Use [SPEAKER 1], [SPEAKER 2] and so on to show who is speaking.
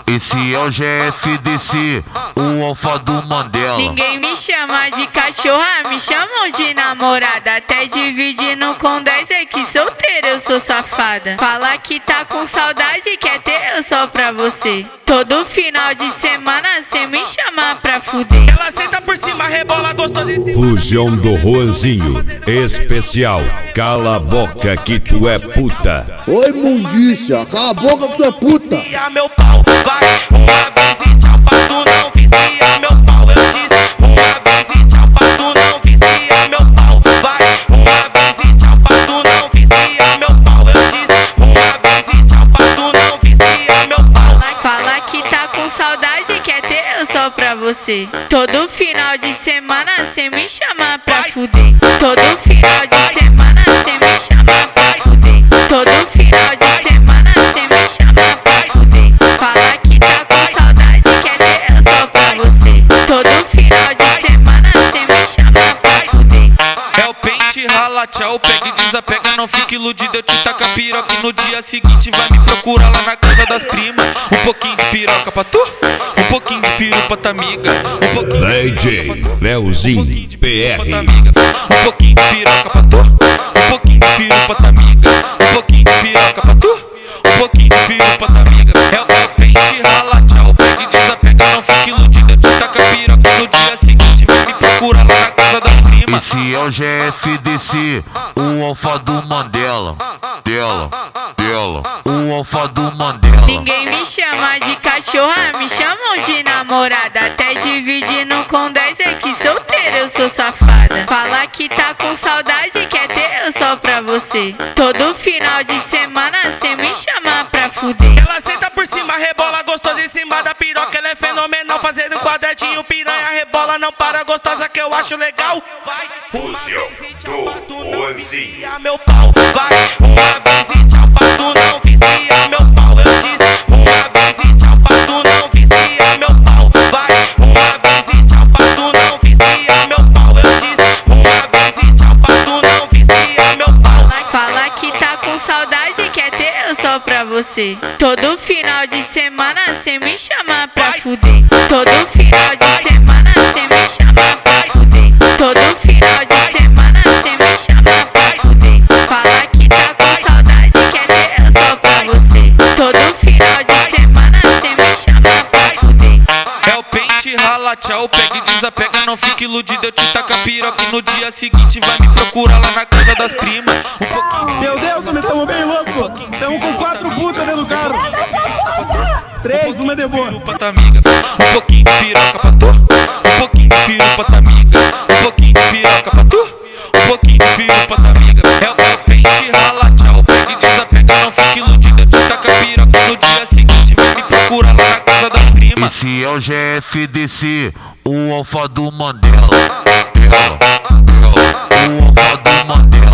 [SPEAKER 1] Esse é o GFDC, o alfa do Mandela.
[SPEAKER 2] Ninguém me chama de cachorra, me chamam de namorada. Até dividindo com 10 é que solteira eu sou safada. Fala que tá com saudade, quer ter eu só pra você. Todo final de semana cê me chama pra fuder.
[SPEAKER 3] Ela senta por cima, rebola gostoso em cima.
[SPEAKER 4] Fusão do Juanzinho, especial. Cala a boca que tu é puta.
[SPEAKER 5] Oi, mundiça, cala a boca que tu é puta.
[SPEAKER 3] Vicia meu pau, vai uma vez e tchau pra tu não vicia meu pau. Eu disse uma vez e tchau pra tu não vicia meu pau. Vai uma vez e tchau pra tu não vicia meu pau. Eu disse uma vez e tchau pra tu não vicia meu pau.
[SPEAKER 2] Fala que tá com saudade, quer ter eu só pra você. Todo final de semana cê me chama pra fuder. Todo final de semana cê me chama pra fuder. Todo final de semana cê me chama pra fuder. Fala que tá com saudade, quer ter eu só pra você. Todo final de semana cê me chama pra fuder.
[SPEAKER 3] É o pente, rala, tchau, pega e desapega, não fique iludido, eu te taco a piroca e no dia seguinte vai me procurar lá na casa das primas. Um pouquinho de piroca pra tu, um pouquinho de piru pra tua amiga, um pouquinho
[SPEAKER 4] DJ Leozinho PR.
[SPEAKER 3] um pouquinho de piroca pra tu, um pouquinho de piru pra tua amiga, um pouquinho de piroca pra tu, um pouquinho de piru pra tua amiga. É o pente, rala, tchau, pega e desapega, não fique iludido, eu te taco a piroca e no dia seguinte vai me procurar lá na casa das primas.
[SPEAKER 1] Esse é o GFDC, o alfa do Mandela. O alfa do Mandela.
[SPEAKER 2] Ninguém me chama de cachorra, me chamam de namorada. Até dividindo com 10 é que solteira eu sou safada. Fala que tá com saudade, quer ter eu só pra você. Todo final de semana cê me chama pra fuder.
[SPEAKER 3] Ela senta por cima, rebola gostosa em cima da piroca, ela é fenomenal, fazendo um quadradinho, piranha, rebola, não para, gostosa que eu acho legal. Vai, uma vez e tchau pra tu não vicia meu pau. Vai, uma vez e tchau pra tu não vicia meu pau. Eu disse, uma vez e tchau pra tu não vicia meu pau. Vai, uma vez e tchau pra tu não vicia meu pau. Eu disse, uma vez e tchau pra tu não vicia meu pau.
[SPEAKER 2] Fala que tá com saudade, quer ter eu só pra você. Todo final de semana cê me chama pra fuder. Todo final de semana cê me chama pra fuder. Todo final de semana cê me chama pra fuder. Fala que tá com saudade, quer ter eu só pra você. Todo final de semana cê me chama pra fuder.
[SPEAKER 3] É o pente, rala, tchau, pega e desapega, não fique iludido, eu te taco a piroca e no dia seguinte vai me procurar lá na casa das primas. Um pouquinho.
[SPEAKER 6] Meu Deus, nós estamos bem loucos. Estamos com 4 putas dentro do carro. 3, uma de boa.
[SPEAKER 3] Pra tua amiga, um pouquinho de piroca pra tu, um pouquinho de piru pra tua amiga, um pouquinho de piroca pra tu, um pouquinho de piru pra tua amiga. É o pente, rala, tchau, pega e desapega, não fique iludido, eu te taco a piroca e no dia seguinte vai me procurar lá na casa das primas.
[SPEAKER 1] Esse é o GFDC, o alfa do Mandela. O alfa do Mandela.